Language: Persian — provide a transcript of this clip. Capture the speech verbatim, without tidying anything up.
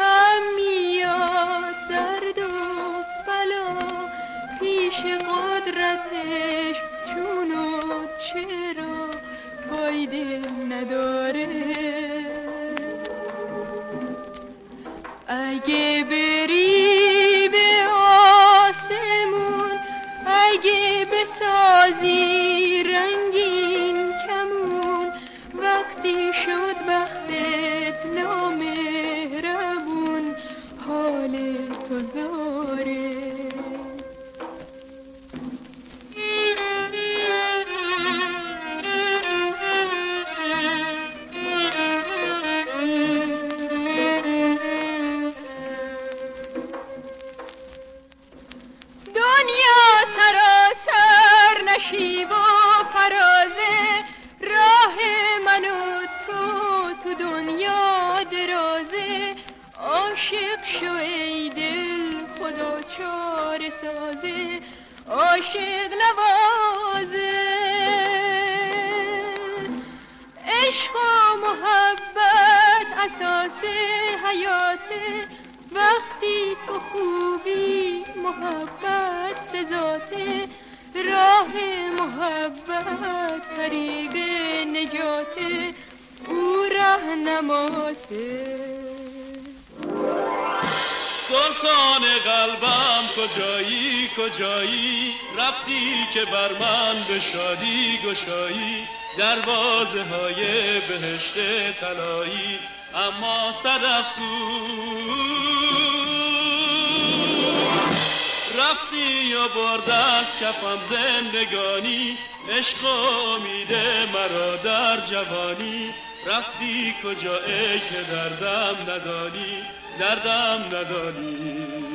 غم میاد درد و بلا پیش قدرتش چون و چرا فایده نداره. اگه بری به آسمون، اگه بسازی رنگین کمون، وقتی شد بختت نامهربون حال تو زاره. نشیب و فرازه راه من و تو تو دنیا درازه. عاشق شو ای دل خدا چاره سازه، عاشق نوازه. عشق و محبت اساس حیاته، وقتی تو خوبی محبت سزاته. راه محبت طریق نجاته، او راهنماته. سلطان قلبم کجایی کجایی، رفتی که بر من به شادی گشایی. دروازه های بهشت طلایی، اما صد افسوس رفتی و برد از کفم زندگانی. عشق و امیده مرا در جوانی، رفتی کجا ای که دردم ندانی، دردم ندانی.